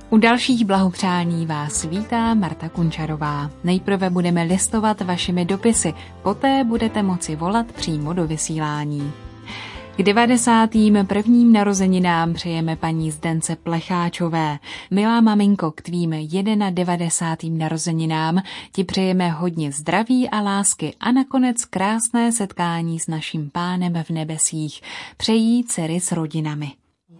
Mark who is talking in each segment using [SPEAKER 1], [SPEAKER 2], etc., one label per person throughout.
[SPEAKER 1] U dalších blahopřání vás vítá Marta Kunčarová. Nejprve budeme listovat vašimi dopisy, poté budete moci volat přímo do vysílání. K 91. narozeninám přejeme paní Zdence Plecháčové. Milá maminko, k tvým 91. narozeninám ti přejeme hodně zdraví a lásky a nakonec krásné setkání s naším Pánem v nebesích. Přejí dcery s rodinami.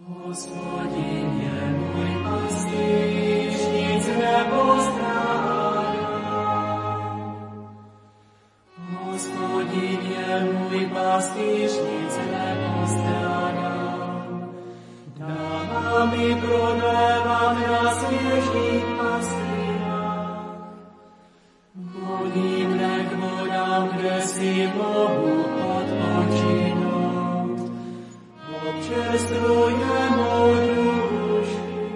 [SPEAKER 2] Hospodin je můj pastýř, nic nepostradám. Dává mi prodlévat na svěžích pastýrách. Vodí mne k vodám, kde si mohu odpočinout. Občerstvuje mou duši.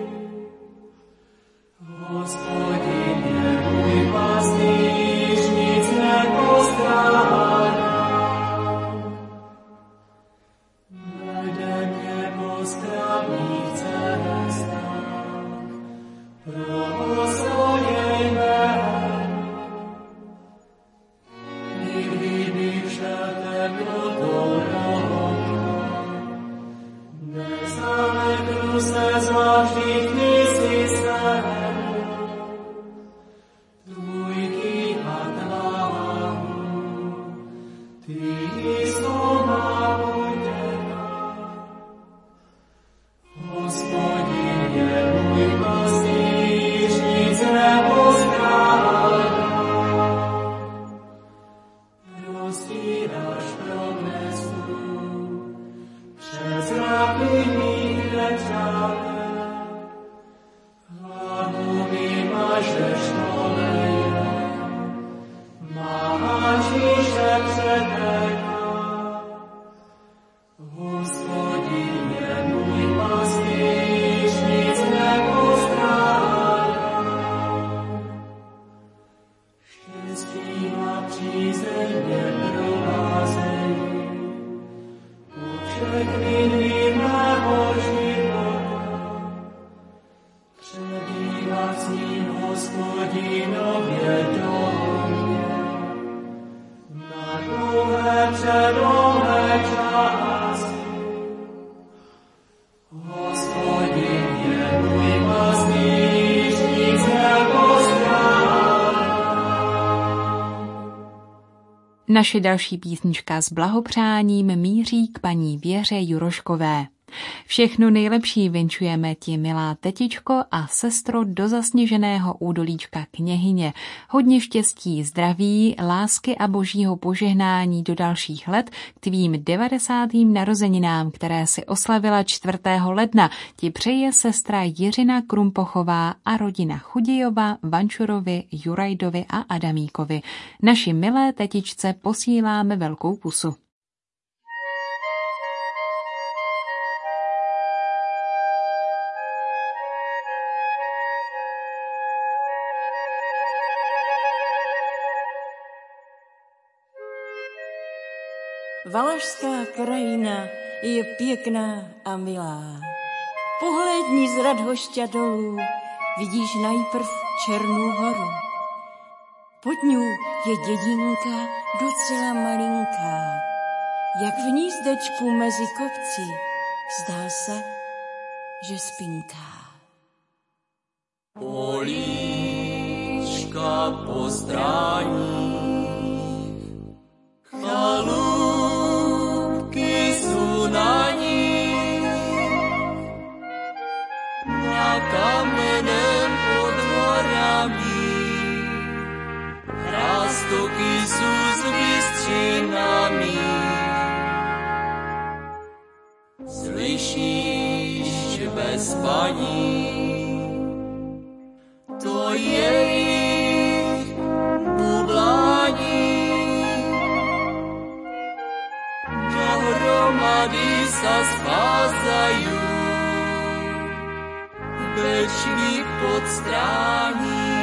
[SPEAKER 2] Hospodin je můj pastýř, nic nepostrádám. Vede mě po správných cestách, pro svoje jméno. Nikdy bych šel temnotou rohotou, nezaleknu se zvláštních kníží svému. Tvůj a tváhu, ty jsou má utěka. Hospodin je můj pastýř, nic nepostrádám. Rozstíráš pro mne stůl, přes ráky mých nepřátel. Hlavu mi mažeš olejem, má říše předeka. Hospodin je můj pastýř, nic nepostrádám. Štěstí a přízeň mě provázejí, po všechny dny mého života. Přebývat s ním Hospodinově domě, na dlouhé předlouhé časy. Hospodin je můj pastýř, nic nepostrádám.
[SPEAKER 1] Naše další písnička s blahopřáním míří k paní Věře Juroškové. Všechno nejlepší vinčujeme ti, milá tetičko a sestro do zasněženého údolíčka Kněhyně. Hodně štěstí, zdraví, lásky a božího požehnání do dalších let k tvým 90. narozeninám, které si oslavila 4. ledna. Ti přeje sestra Jiřina Krumpochová a rodina Chudějova, Vančurovi, Jurajdovi a Adamíkovi. Naši milé tetičce posíláme velkou pusu.
[SPEAKER 3] Valašská krajina je pěkná a milá. Pohlédni z Radhošťa dolů, vidíš najprv Černou horu. Pod ní je dědinka docela malinká, jak v hnízdečku mezi kopci, zdá se, že spinká.
[SPEAKER 2] Políčka po stráních, chalupky jsou na nich, na kamenem pod horami, rástoky jsou s bystřinami. Slyšíš bez paní, to jejich bublání. Dohromady sa scházají, bečky pod strání.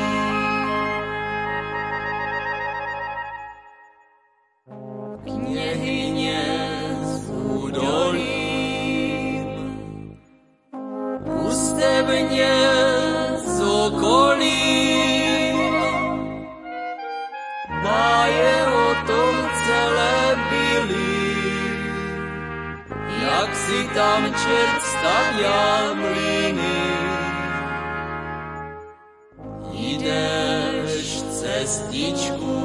[SPEAKER 2] Kněhyně z údolí, pustevně si tam čert stavěl mlýny. Jdeš cestičku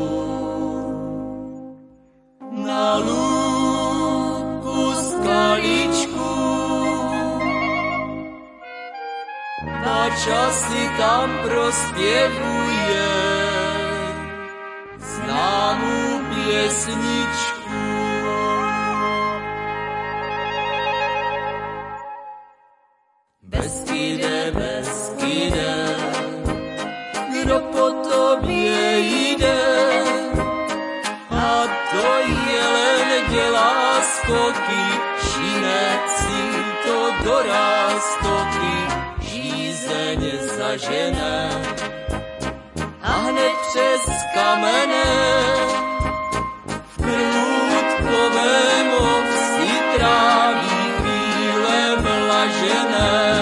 [SPEAKER 2] na lúku skaličku, na časy tam prospěvuje známou pěsničku. Beskyde, Beskyde, kdo po tobě jde, a to jelen dělá skoky, šinec si to do rástoky, žízeň zažene a hned přes kamene v krůtkovém ovsi tráví chvíle vlažené.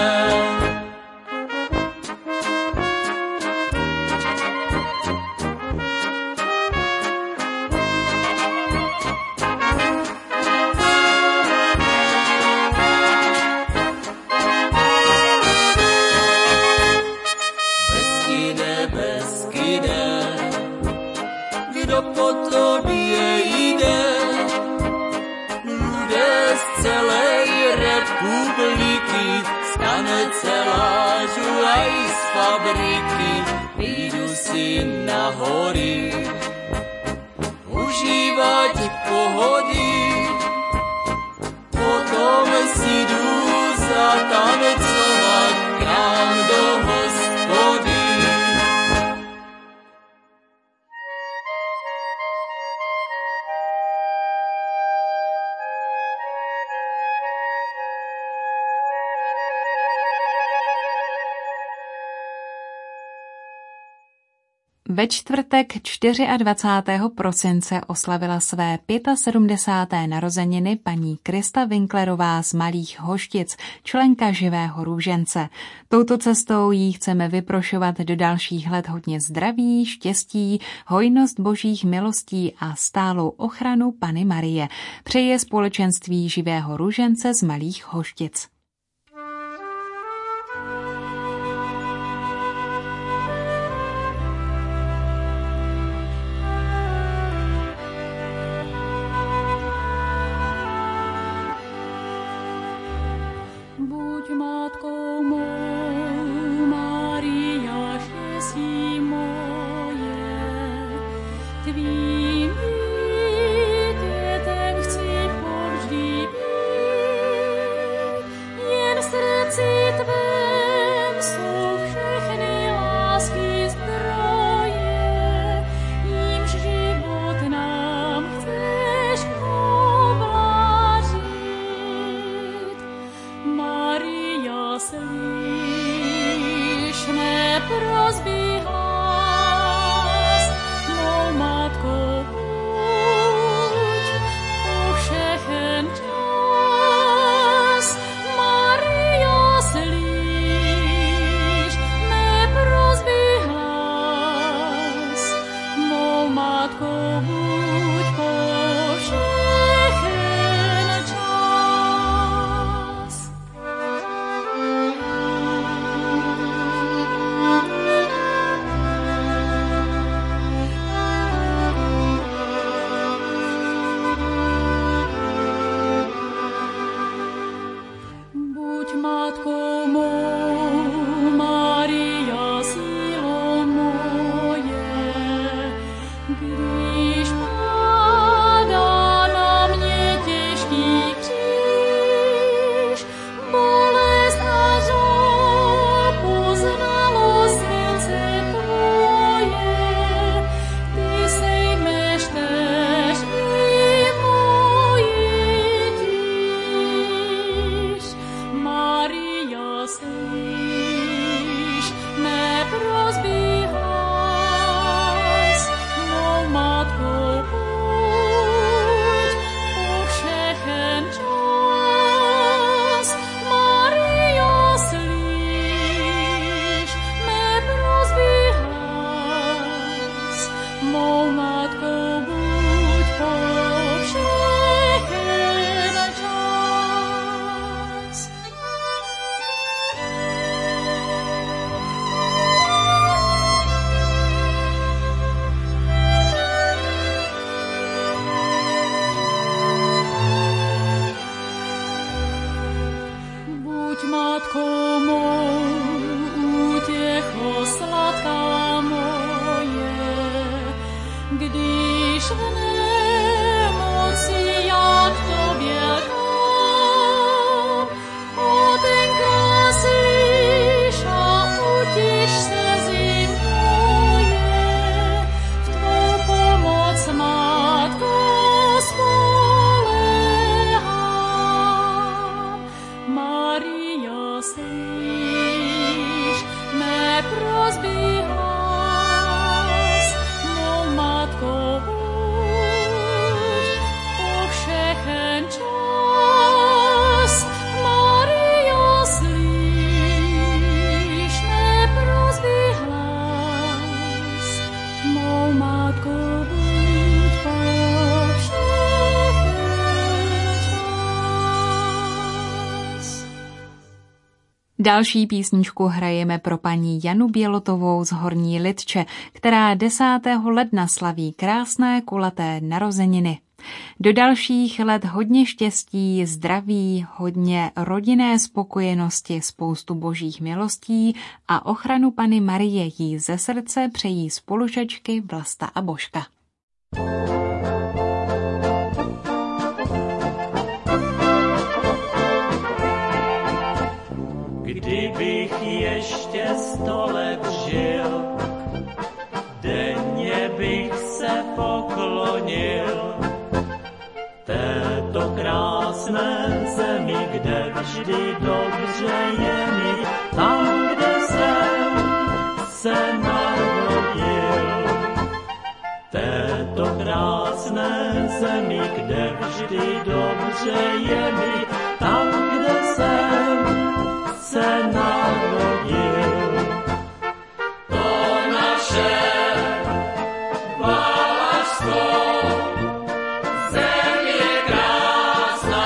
[SPEAKER 2] Kdo po tobě jde, lidé z celé republiky, stane celá žuaj z fabriky, vyjdu si na hory, užívat pohody, potom si jdu zatancovat k nám do hospody.
[SPEAKER 1] Ve čtvrtek 24. prosince oslavila své 75. narozeniny paní Krista Winklerová z Malých Hoštic, členka Živého růžence. Touto cestou jí chceme vyprošovat do dalších let hodně zdraví, štěstí, hojnost božích milostí a stálou ochranu Panny Marie. Přeje společenství Živého růžence z Malých Hoštic. Další písničku hrajeme pro paní Janu Bělotovou z Horní Lidče, která 10. ledna slaví krásné kulaté narozeniny. Do dalších let hodně štěstí, zdraví, hodně rodinné spokojenosti, spoustu božích milostí a ochranu Panny Marie jí ze srdce přejí spolužačky Vlasta a Božka.
[SPEAKER 2] Kdybych ještě 100 let žil, denně bych se poklonil této krásné zemi, kde vždy dobře je mi, tam, kde jsem se narodil. Této krásné zemi, kde vždy dobře je mi, tam, kde jsem se narodil. To naše Valašsko, zem je krásná,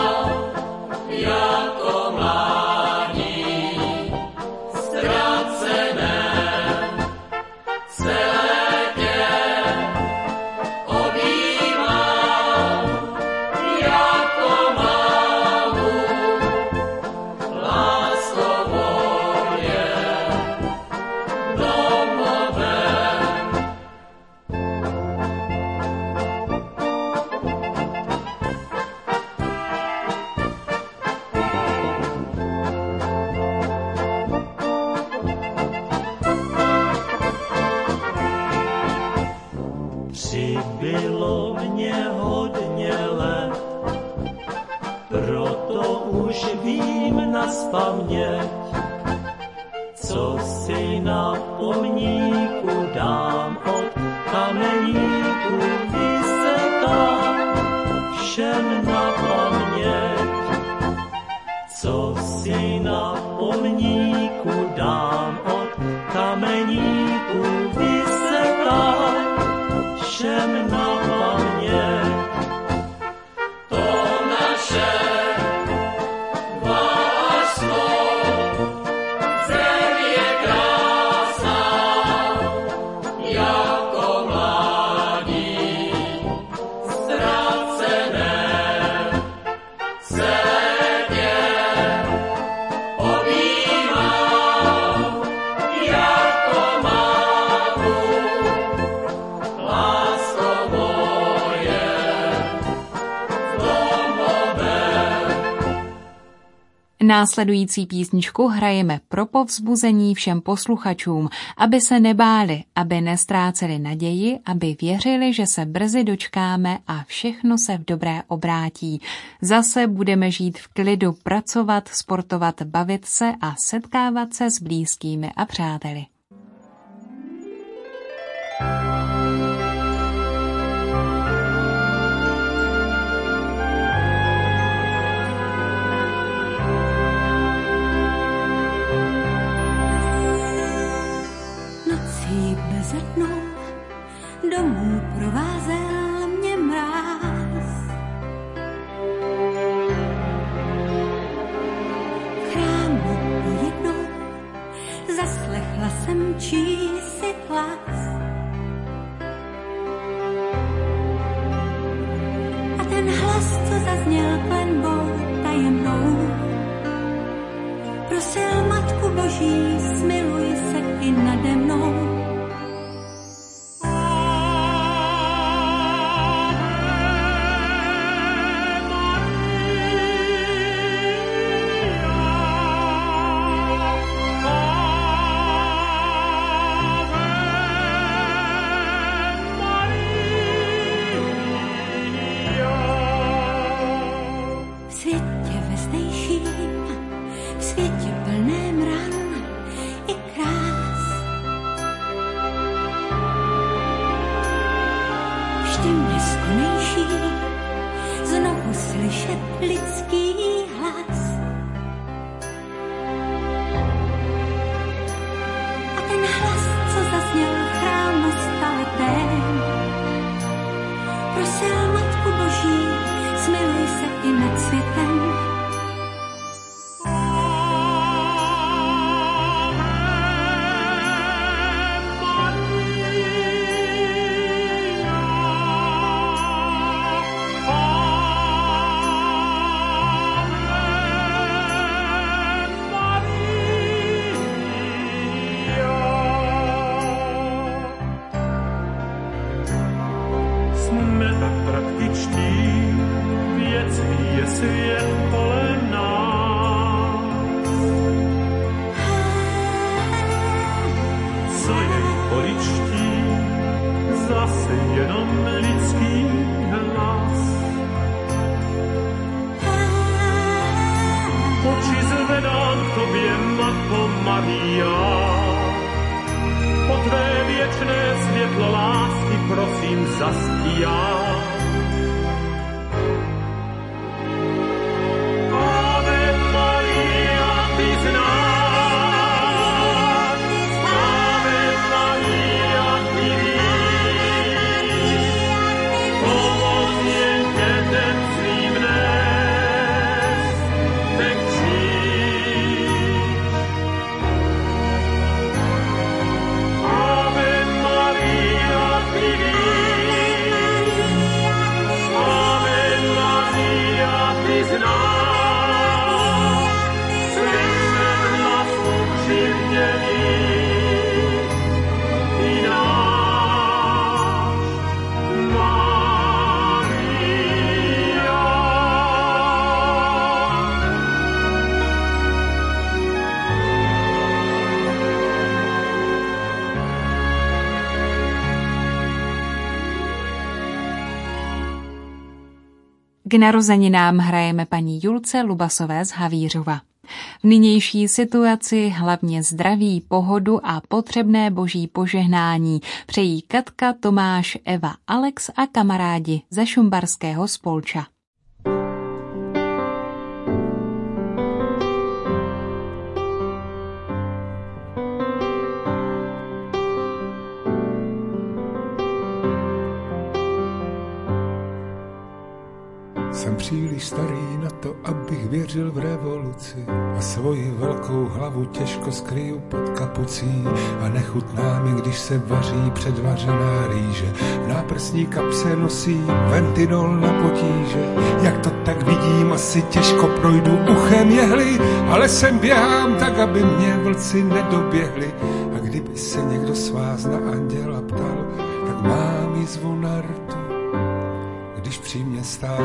[SPEAKER 2] jako mládí, ztracené, celé tě objímám, jako mámu, lásko moje, domové. Přibylo mě hodně let, proto už vím nazpaměť, co si na pomníku dám od kameníku vysekám, všem na paměť. Co si na pomníku dám od kameníku vysekám, všem na paměť. To naše Valašsko, zem je krásná, jako mládí, ztracené, celé tě objímám, jako mámu, lásko moje, domové.
[SPEAKER 1] Následující písničku hrajeme pro povzbuzení všem posluchačům, aby se nebáli, aby nestráceli naději, aby věřili, že se brzy dočkáme a všechno se v dobré obrátí. Zase budeme žít v klidu, pracovat, sportovat, bavit se a setkávat se s blízkými a přáteli.
[SPEAKER 3] Nocí beze dnů domů provázel mě mráz. V chrámu jednou zaslechla jsem čísi hlas. A ten hlas, co zazněl klenbou tajemnou, prosil Matku Boží, smiluj se i nade mnou. V světě vezdejším, v světě plném ran i krás, vždy neskonejší, znovu slyšet lidský hlas. A ten hlas, co zazněl v chrámu staletém, prosil Matku Boží, smiluj se i nad světem.
[SPEAKER 4] svět kolem nás. Co jej poličtí, zase jenom lidský hlas. Oči zvedám k tobě, Matko Maria, po tvé věčné světlo lásky prosím zaspívá. Ave Maria, ty znáš, Ave Maria, ty víš, pomoc jen dětem svým dnes, ten kříž. Ave Maria, ty víš, Ave Maria, ty znáš, slyšet hlas ukřivděný, ty náš, Maria.
[SPEAKER 1] K narozeninám hrajeme paní Julce Lubasové z Havířova. V nynější situaci hlavně zdraví, pohodu a potřebné boží požehnání přejí Katka, Tomáš, Eva, Alex a kamarádi ze Šumbarského Spolča.
[SPEAKER 5] Jsem příliš starý na to, abych věřil v revoluci a svoji velkou hlavu těžko skryju pod kapucí a nechutná mi, když se vaří předvařená rýže. V náprsní kapse nosím ventidol na potíže. Jak to tak vidím, asi těžko projdu uchem jehly, ale sem běhám tak, aby mě vlci nedoběhli. A kdyby se někdo z vás na anděla ptal, tak mám jizvu na rtu, když při mě stál.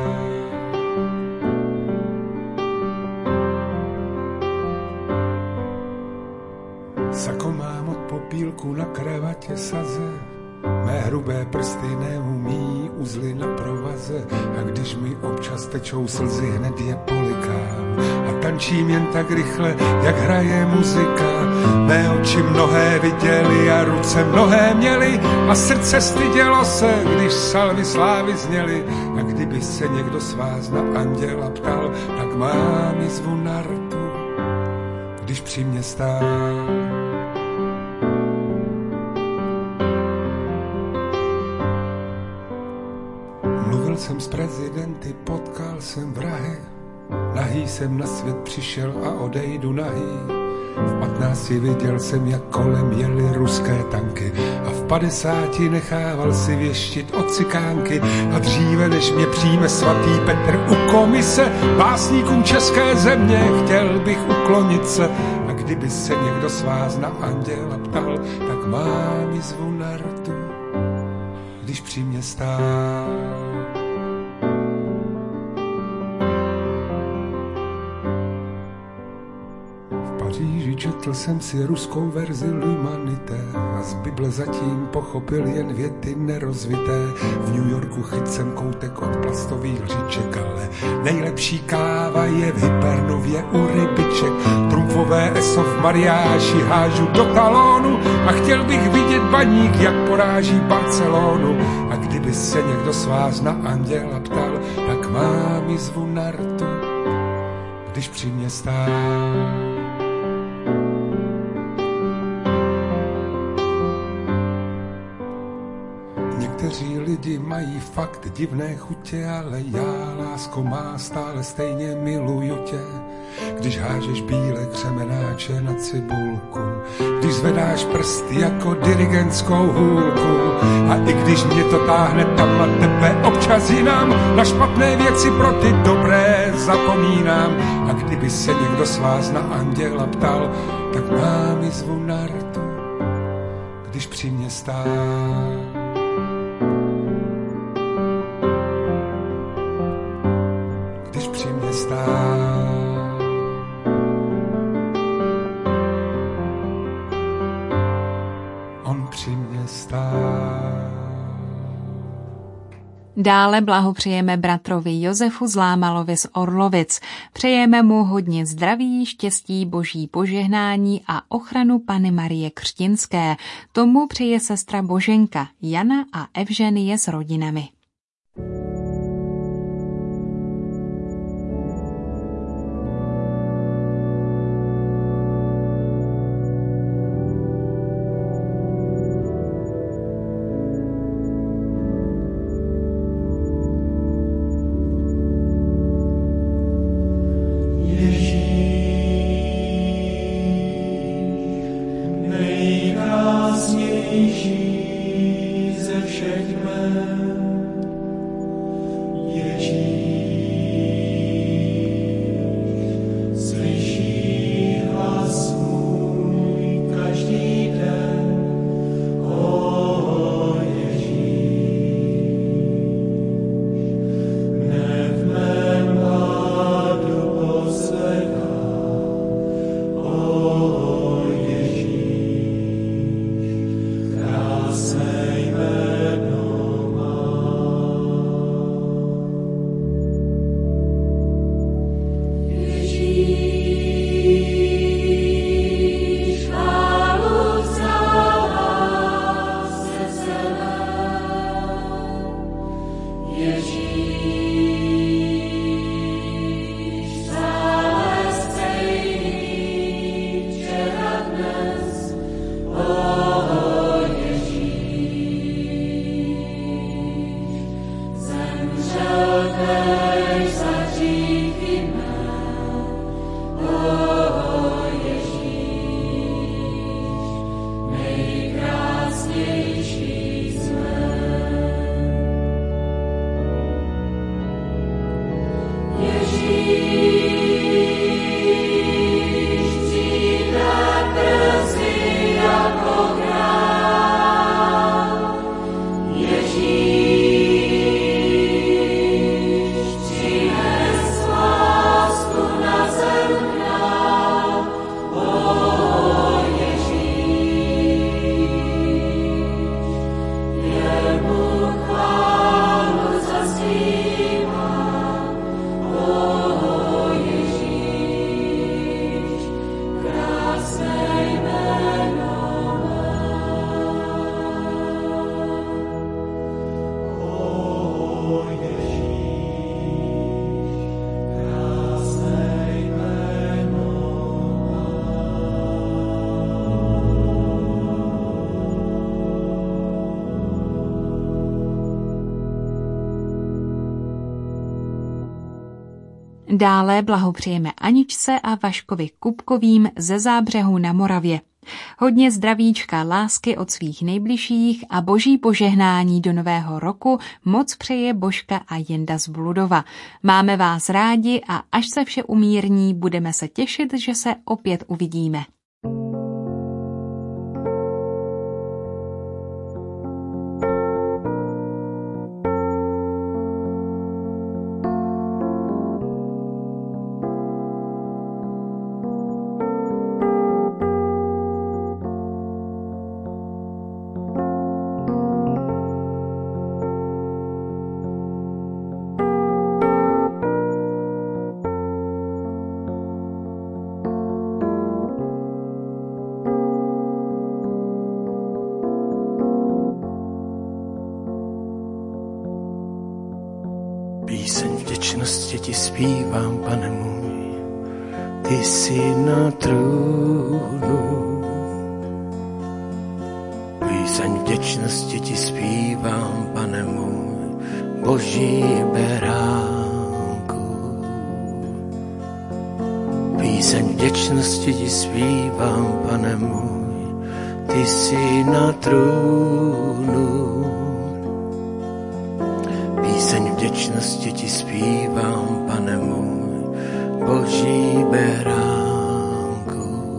[SPEAKER 5] Sako mám od popílku na kravatě saze, mé hrubé prsty neumí uzly na provaze a když mi občas tečou slzy, hned je polikám a tančím jen tak rychle, jak hraje muzika. Mé oči mnohé viděli a ruce mnohé měli a srdce stydělo se, když salvy slávy zněly. A kdyby se někdo z vás na anděla ptal, tak mám jizvu na rtu, když při mě stál. Mluvil jsem s prezidenty, potkal jsem vrahy, nahý jsem na svět přišel a odejdu nahý. V 15 viděl jsem, jak kolem jeli ruské tanky a v 50 nechával si věštit od cikánky. A dříve, než mě přijme svatý Petr u komise básníkům české země, chtěl bych uklonit se. A kdyby se někdo z vás na anděla ptal, tak mám jizvu na rtu, když při mě stál. Četl jsem si ruskou verzi L'Humanité a z Bible zatím pochopil jen věty nerozvité. V New Yorku chyt jsem koutek od plastových lžiček, ale nejlepší káva je v Hypernově u rybiček. Trumfové eso v mariáži hážu do talónu a chtěl bych vidět baník, jak poráží Barcelonu. A kdyby se někdo z vás na anděla ptal, tak mám jizvu na rtu, když při mě stál. Někteří lidi mají fakt divné chutě, ale já, lásko má, stále stejně miluju tě. Když hážeš bílé křemenáče na cibulku, když zvedáš prst jako dirigentskou hůlku. A i když mě to táhne tam na tebe občas jinam, na špatné věci pro ty dobré zapomínám. A kdyby se někdo z vás na anděla ptal, tak mám jizvu na rtu, když při mě stál. stát.
[SPEAKER 1] Dále blahopřejeme bratrovi Josefu Zlámalovi z Orlovic. Přejeme mu hodně zdraví, štěstí, boží požehnání a ochranu Panny Marie Křtinské. Tomu přeje sestra Boženka, Jana a Evženie s rodinami. Dále blahopřejeme Aničce a Vaškovi Kupkovým ze Zábřehu na Moravě. Hodně zdravíčka, lásky od svých nejbližších a boží požehnání do nového roku moc přeje Božka a Jenda z Bludova. Máme vás rádi a až se vše umírní, budeme se těšit, že se opět uvidíme.
[SPEAKER 6] Píseň vděčnosti ti zpívám, Pane můj, ty jsi na trůnu. Píseň vděčnosti ti zpívám, Pane můj, Boží beránku. Píseň vděčnosti ti zpívám, Pane můj, ty jsi na trůnu. Píseň vděčnosti ti zpívám, Pane můj, Boží beránku.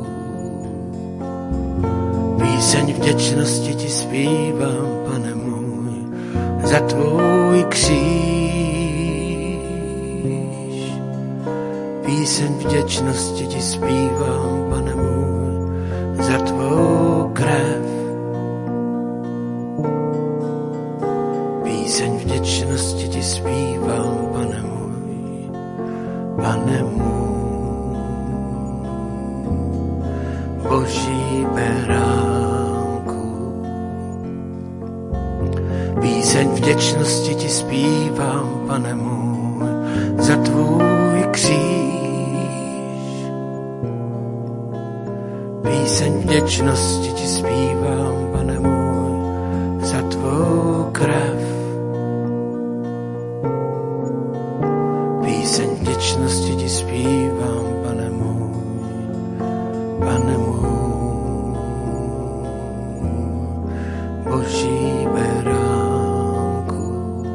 [SPEAKER 6] Píseň vděčnosti ti zpívám, Pane můj, za tvůj kříž. Píseň vděčnosti ti zpívám, Pane můj, za tvou krev. beránku. Píseň vděčnosti ti zpívám, Pane můj, za tvůj kříž. Píseň vděčnosti ti zpívám, Pane můj, za tvou krev. Píseň vděčnosti ti zpívám, Pane můj, Boží beránku.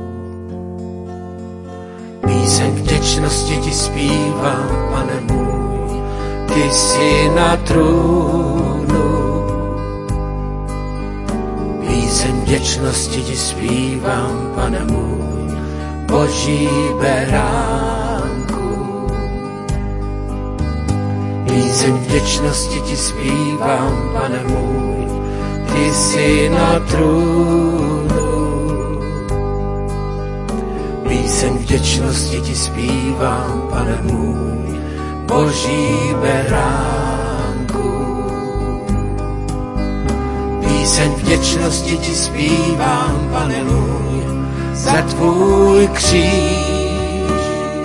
[SPEAKER 6] Píseň vděčnosti ti zpívám, Pane můj, ty jsi na trůnu. Píseň vděčnosti ti zpívám, Pane můj, Boží beránku. Píseň vděčnosti ti zpívám, Pane můj, ty jsi na trůnu. Píseň vděčnosti ti zpívám, Pane můj, Boží beránku. Píseň vděčnosti ti zpívám, Pane můj, za tvůj kříž.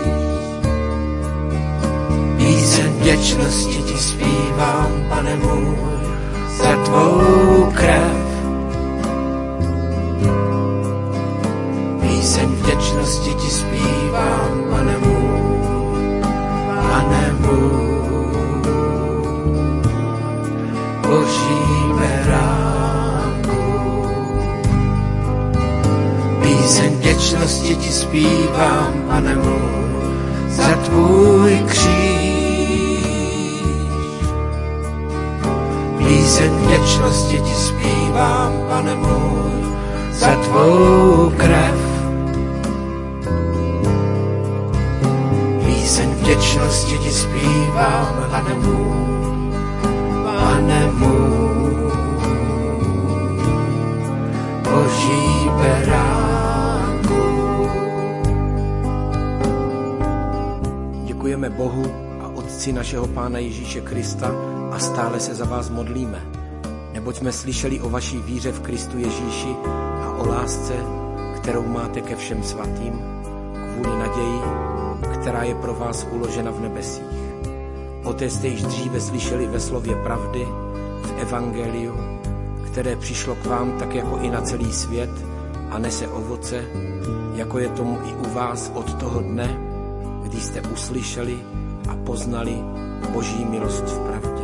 [SPEAKER 6] Píseň vděčnosti ti zpívám, Pane můj, za tvou krev. Píseň vděčnosti ti zpívám, Pane můj, Boží beránku. Píseň vděčnosti ti zpívám, Pane můj, za tvůj kříž. Píseň vděčnosti ti zpívám, Pane můj, za tvou krev. Píseň vděčnosti ti zpívám, Pane můj, Boží beránku.
[SPEAKER 7] Děkujeme Bohu a Otci našeho Pána Ježíše Krista a stále se za vás modlíme, neboť jsme slyšeli o vaší víře v Kristu Ježíši a o lásce, kterou máte ke všem svatým, kvůli naději, která je pro vás uložena v nebesích. O té jste již dříve slyšeli ve slově pravdy, v evangeliu, které přišlo k vám tak jako i na celý svět a nese ovoce, jako je tomu i u vás od toho dne, kdy jste uslyšeli a poznali Boží milost v pravdě.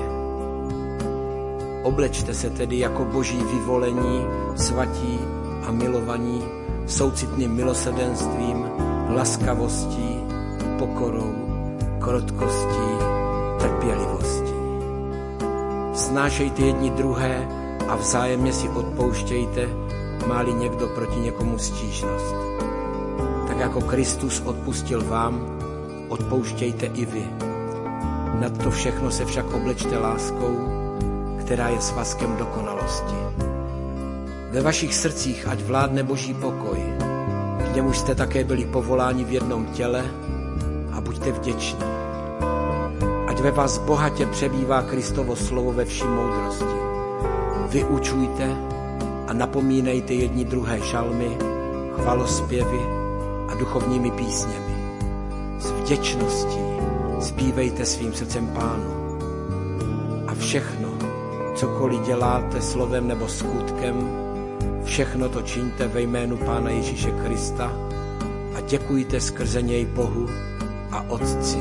[SPEAKER 7] Oblečte se tedy jako Boží vyvolení, svatí a milovaní, soucitným milosrdenstvím, laskavostí, pokorou, krotkostí, trpělivostí. Snášejte jedni druhé a vzájemně si odpouštějte, má-li někdo proti někomu stížnost. Tak jako Kristus odpustil vám, odpouštějte i vy. Nad to všechno se však oblečte láskou, která je svazkem dokonalosti. Ve vašich srdcích ať vládne Boží pokoj, k němuž jste také byli povoláni v jednom těle, a buďte vděční. Ať ve vás bohatě přebývá Kristovo slovo ve vší moudrosti. Vyučujte a napomínejte jedni druhé žalmy, chvalospěvy a duchovními písněmi. S vděčností zpívejte svým srdcem Pánu. A všechno, cokoliv děláte slovem nebo skutkem, všechno to čiňte ve jménu Pána Ježíše Krista a děkujte skrze něj Bohu a Otci.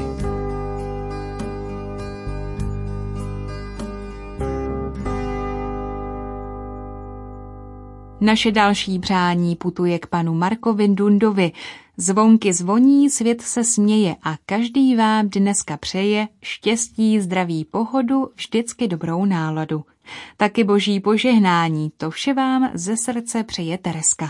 [SPEAKER 1] Naše další přání putuje k panu Markovi Dundovi. Zvonky zvoní, svět se směje a každý vám dneska přeje štěstí, zdraví, pohodu, vždycky dobrou náladu. Taky Boží požehnání, to vše vám ze srdce přeje Tereska.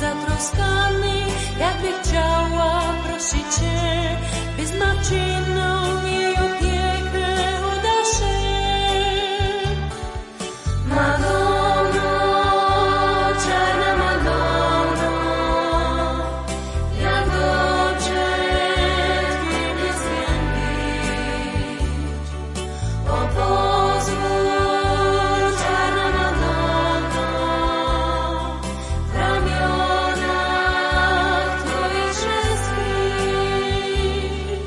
[SPEAKER 3] zatroskaný, jak by chciała prosić Cię, by zmaczyną jej opiekę udasze. Madonna, czarna Madonna, jak dobrze Ciebie zwiębić. O pozwól, czarna Madonna, w ramionach Twoich skryć.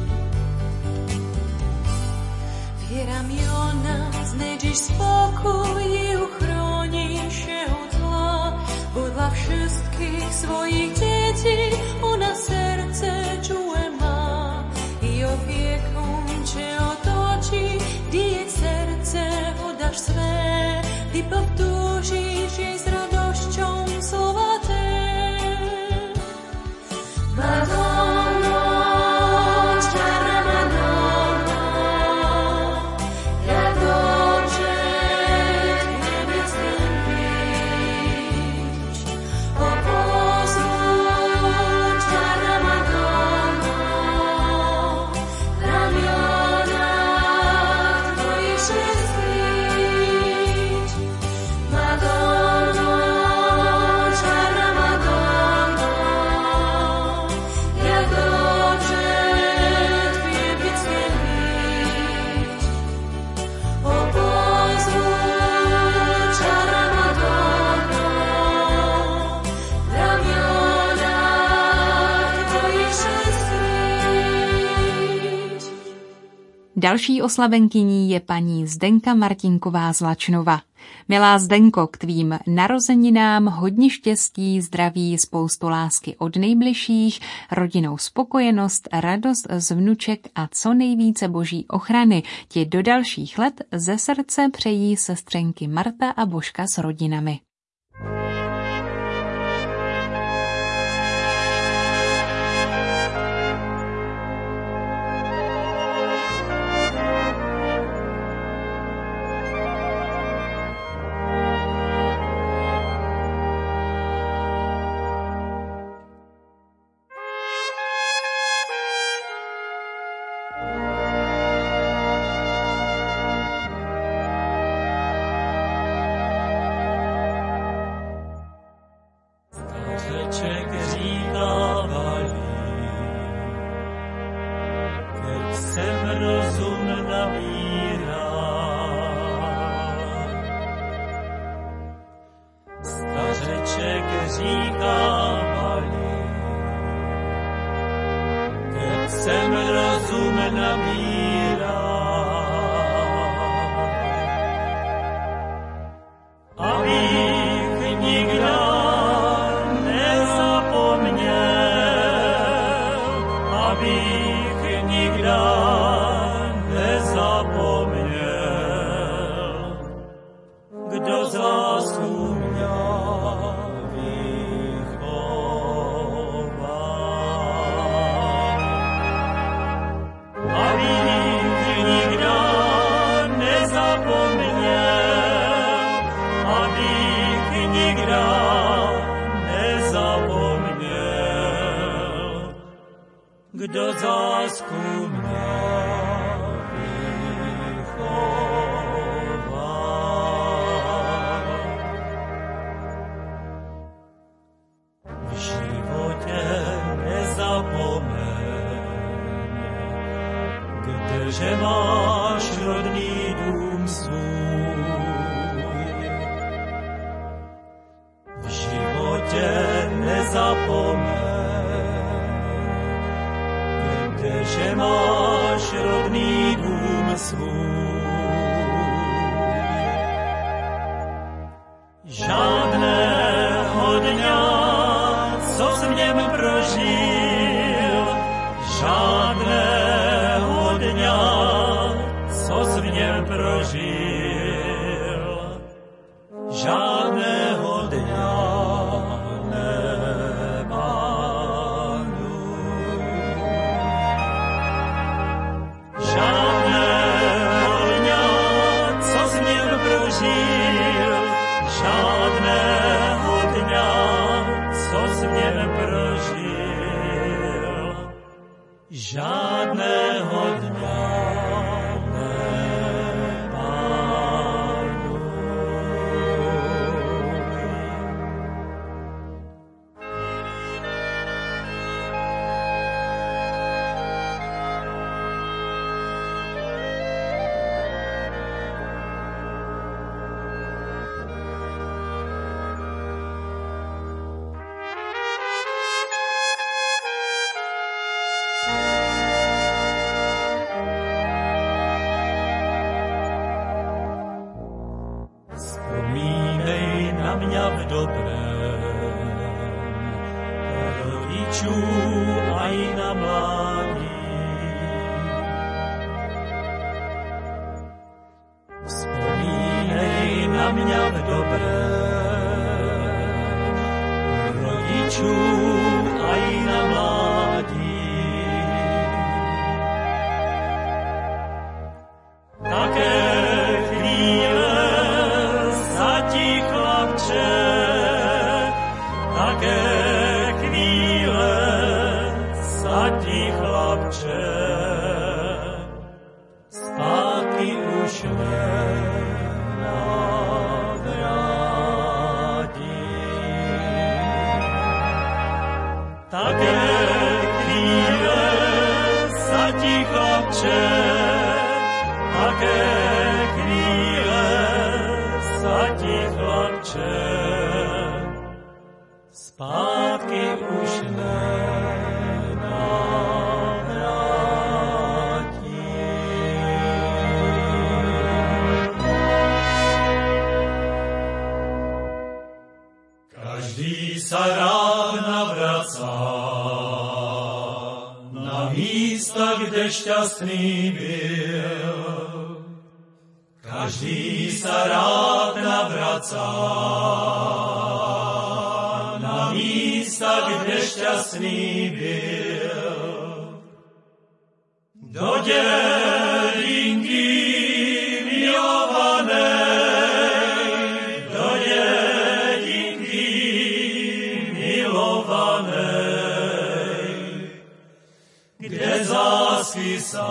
[SPEAKER 3] W jej ramionach znajdziesz spokój i uchroni się od zła, bo dla wszystkich swoich dzieci ona serce czułe ma i opieką Cię otoczy, gdy jej serce oddasz swe, Ty powtórzysz jej z radością słowa te. Madonna, czarna Madonna, jak dobrze Ciebie zwiębić. O pozwól, czarna Madonna, w ramionach Twoich się skryć. Madonna, czarna Madonna, jak dobrze Ciebie zwiębić. O pozwól, czarna Madonna, w ramionach Twoich się skryć.
[SPEAKER 1] Další oslavenkyní je paní Zdenka Martinková z Lačnova. Milá Zdenko, k tvým narozeninám hodně štěstí, zdraví, spoustu lásky od nejbližších, rodinnou spokojenost, radost z vnuček a co nejvíce boží ochrany ti do dalších let ze srdce přejí sestřenky Marta a Božka s rodinami.
[SPEAKER 2] Stařeček říkávali, keď jsem rozum nabíral. Stařeček říkávali, keď jsem rozum nabíral. Abych nikdy abych nikdy nezapomněl, kdo zásluh mě vychoval. Abych nikdy nezapomněl, abych nikdy nezapomněl, kdo zásku mě vychoval. V životě nezapomeň, kdeže máš rodný dům svůj. V životě nezapomeň, že máš rodný dům svůj. Žádného dňa, co v něm prožil, žádného dňa, co v něm prožil, žádného dňa žádného dňa,
[SPEAKER 4] žádného dňa
[SPEAKER 8] šťastný byl. Každý sa rád navracá na místa, kde šťastný byl. Do dedinky milovanej, do dedinky milovanej, kde zásky sa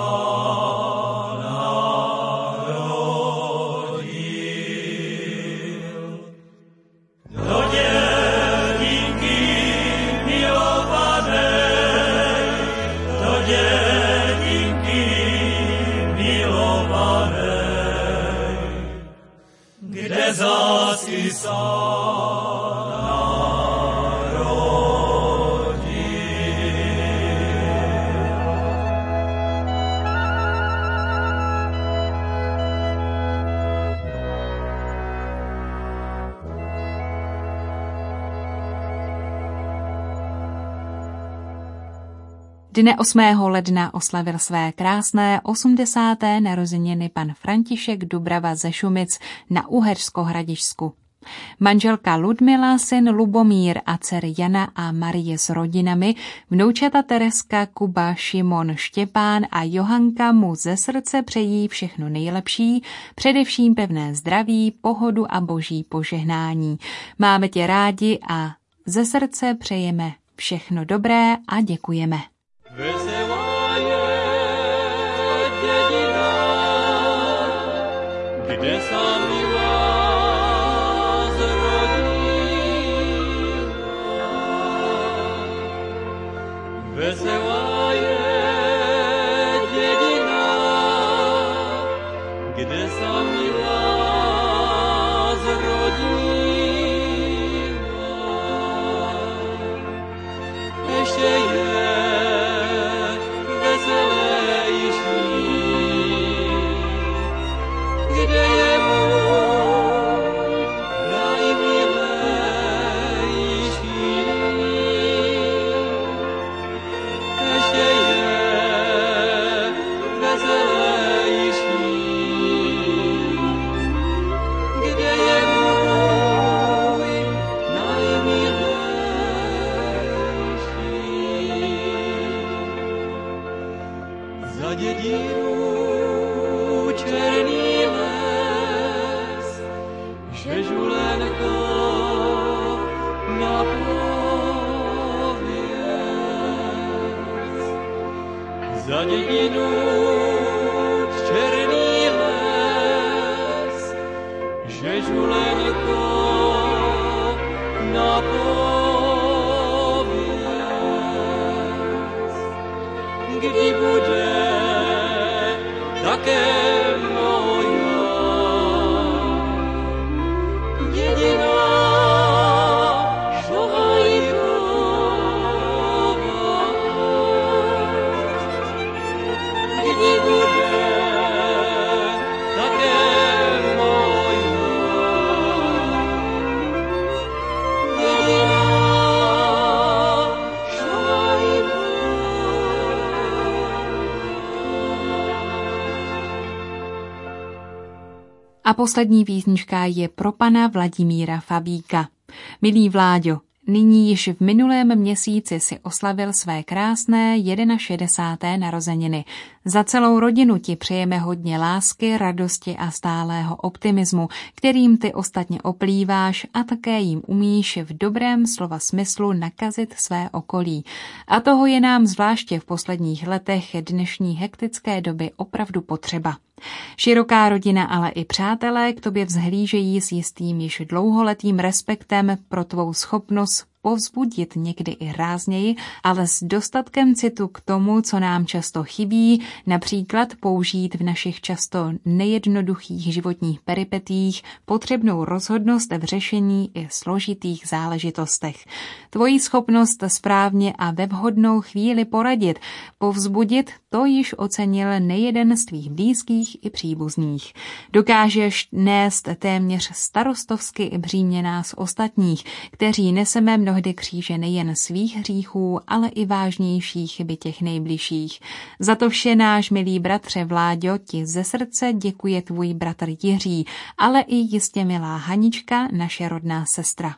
[SPEAKER 8] narodil. Do dedinky milovanej, do dedinky milovanej, kde zásky sa
[SPEAKER 1] Dne 8. ledna oslavil své krásné 80. narozeniny pan František Dubrava ze Šumic na Uhersko-Hradišsku. Manželka Ludmila, syn Lubomír a dcer Jana a Marie s rodinami, vnoučata Tereska, Kuba, Šimon, Štěpán a Johanka mu ze srdce přejí všechno nejlepší, především pevné zdraví, pohodu a boží požehnání. Máme tě rádi a ze srdce přejeme všechno dobré a děkujeme.
[SPEAKER 2] Veselá je dedina, kde sa milá zrodila. Veselá je dedina, kde sa milá zrodila. Ešte je za dědinu černý les, že žuleňko na pověst, kdy bude také moja jediná šohajková, kdy bude také moja jediná
[SPEAKER 1] A poslední písnička je pro pana Vladimíra Fabíka. Milý Vláďo, nyní již v minulém měsíci si oslavil své krásné 61. narozeniny. Za celou rodinu ti přejeme hodně lásky, radosti a stálého optimismu, kterým ty ostatně oplýváš a také jim umíš v dobrém slova smyslu nakazit své okolí. A toho je nám zvláště v posledních letech dnešní hektické doby opravdu potřeba. Široká rodina, ale i přátelé k tobě vzhlížejí s jistým již dlouholetým respektem pro tvou schopnost povzbudit někdy i rázněji, ale s dostatkem citu k tomu, co nám často chybí, například použít v našich často nejednoduchých životních peripetích potřebnou rozhodnost v řešení i složitých záležitostech. Tvoji schopnost správně a ve vhodnou chvíli poradit, povzbudit, to již ocenil nejeden z tvých blízkých i příbuzných. Dokážeš nést téměř starostovsky i břímě nás ostatních, kteří neseme mnohdy kříže nejen svých hříchů, ale i vážnější chyby těch nejbližších. Za to vše náš milý bratře Vláďo ti ze srdce děkuje tvůj bratr Jiří, ale i jistě milá Hanička, naše rodná sestra.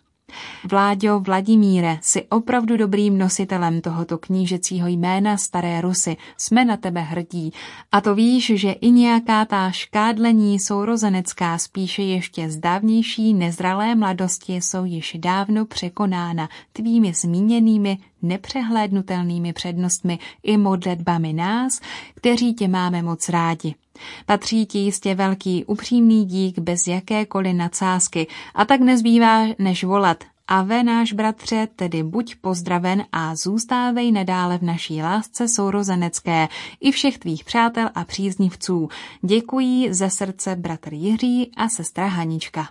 [SPEAKER 1] Vláďo Vladimíre, jsi opravdu dobrým nositelem tohoto knížecího jména Staré Rusy. Jsme na tebe hrdí. A to víš, že i nějaká ta škádlení sourozenecká, spíše ještě z dávnější nezralé mladosti, jsou již dávno překonána tvými zmíněnými nepřehlédnutelnými přednostmi i modlitbami nás, kteří tě máme moc rádi. Patří ti jistě velký upřímný dík bez jakékoliv nadsázky a tak nezbývá než volat. Ave náš bratře, tedy buď pozdraven a zůstávej nadále v naší lásce sourozenecké i všech tvých přátel a příznivců. Děkují ze srdce bratr Jiří a sestra Hanička.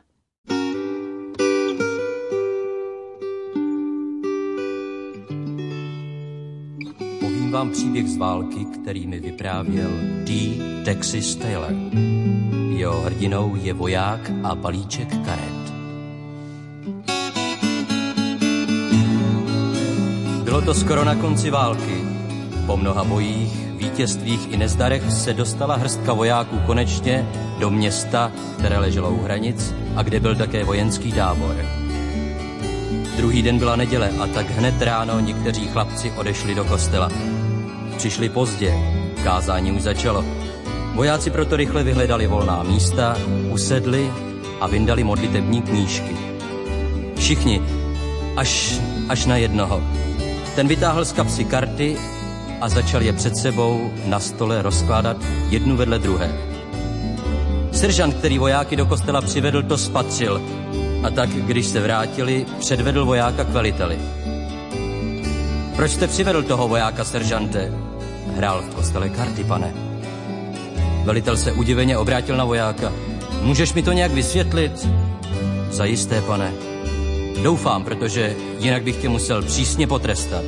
[SPEAKER 9] Povím vám příběh z války, který mi vyprávěl D. Texas Taylor. Jeho hrdinou je voják a balíček karet. Bylo to skoro na konci války. Po mnoha bojích, vítězstvích i nezdarech se dostala hrstka vojáků konečně do města, které leželo u hranic a kde byl také vojenský tábor. Druhý den byla neděle a tak hned ráno někteří chlapci odešli do kostela. Přišli pozdě, kázání už začalo. Vojáci proto rychle vyhledali volná místa, usedli a vyndali modlitební knížky. Všichni, až na jednoho. Ten vytáhl z kapsy karty a začal je před sebou na stole rozkládat jednu vedle druhé. Seržant, který vojáky do kostela přivedl, to spatřil a tak, když se vrátili, předvedl vojáka k veliteli. Proč jste přivedl toho vojáka, seržante? Hrál v kostele karty, pane. Velitel se udiveně obrátil na vojáka. Můžeš mi to nějak vysvětlit? Zajisté, pane. Doufám, protože jinak bych tě musel přísně potrestat.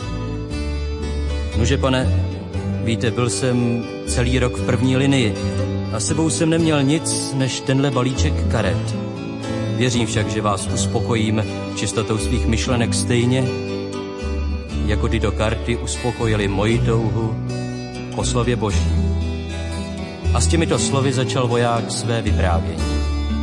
[SPEAKER 9] Nuže, pane, víte, byl jsem celý rok v první linii a sebou jsem neměl nic než tenhle balíček karet. Věřím však, že vás uspokojím čistotou svých myšlenek stejně, jako tyto karty uspokojily moji touhu po slově Boží. A s těmito slovy začal voják své vyprávění.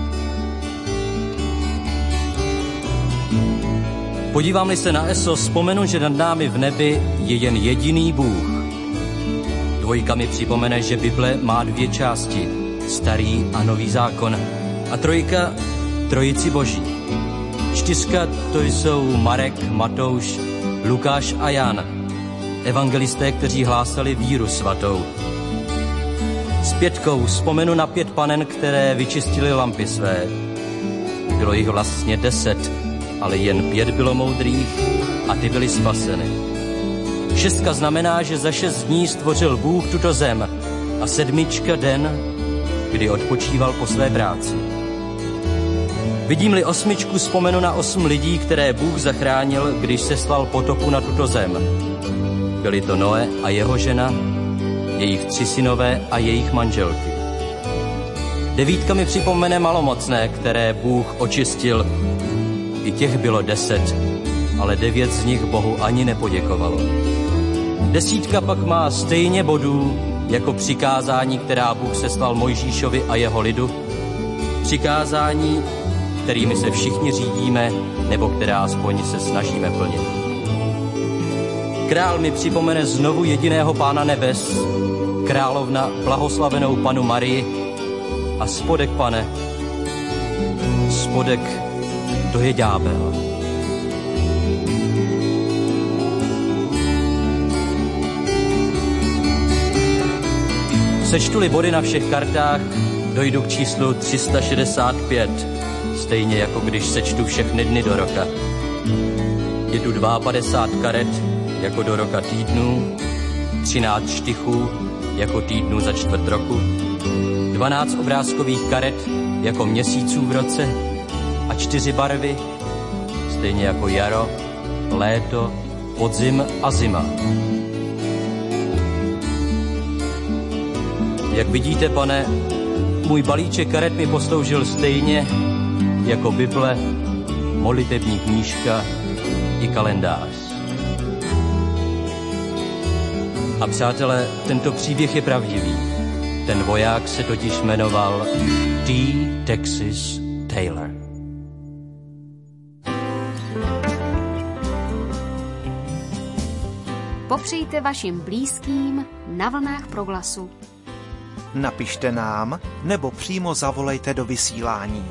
[SPEAKER 9] Podívám-li se na eso, vzpomenu, že nad námi v nebi je jen jediný Bůh. Dvojka mi připomene, že Bible má dvě části, Starý a Nový zákon, a trojka Trojici Boží. Čtyřka to jsou Marek, Matouš, Lukáš a Jan. evangelisté, kteří hlásali víru svatou. S Pětkou vzpomenu na 5 panen, které vyčistily lampy své. Bylo jich vlastně 10, ale jen 5 bylo moudrých a ty byly spaseny. 6 znamená, že za 6 dní stvořil Bůh tuto zem a 7 den, kdy odpočíval po své práci. Vidím-li 8, vzpomenu na 8 lidí, které Bůh zachránil, když seslal potopu na tuto zem. Byli to Noé a jeho žena, jejich 3 synové a jejich manželky. 9 mi připomene malomocné, které Bůh očistil. I těch bylo 10, ale 9 z nich Bohu ani nepoděkovalo. 10 pak má stejně bodů jako přikázání, která Bůh seslal Mojžíšovi a jeho lidu. Přikázání, kterými se všichni řídíme, nebo která aspoň se snažíme plnit. Král mi připomene znovu jediného Pána nebes, královna blahoslavenou Panu Marii a spodek, pane, spodek, to je ďábel. Sečtu-li body na všech kartách, dojdu k číslu 365, stejně jako když sečtu všechny dny do roka. Je tu 52 karet jako do roka týdnů, 13 štychů jako týdnů za čtvrt roku, 12 obrázkových karet jako měsíců v roce a 4 barvy, stejně jako jaro, léto, podzim a zima. Jak vidíte, pane, můj balíček karet mi posloužil stejně jako Bible, modlitební knížka i kalendář. A přátelé, tento příběh je pravdivý. Ten voják se totiž jmenoval T. Texas Taylor.
[SPEAKER 10] Popřejte vašim blízkým na vlnách Proglasu.
[SPEAKER 11] Napište nám nebo přímo zavolejte do vysílání.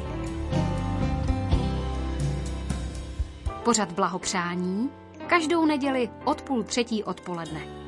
[SPEAKER 10] Pořad Blahopřání každou neděli od 2:30 odpoledne.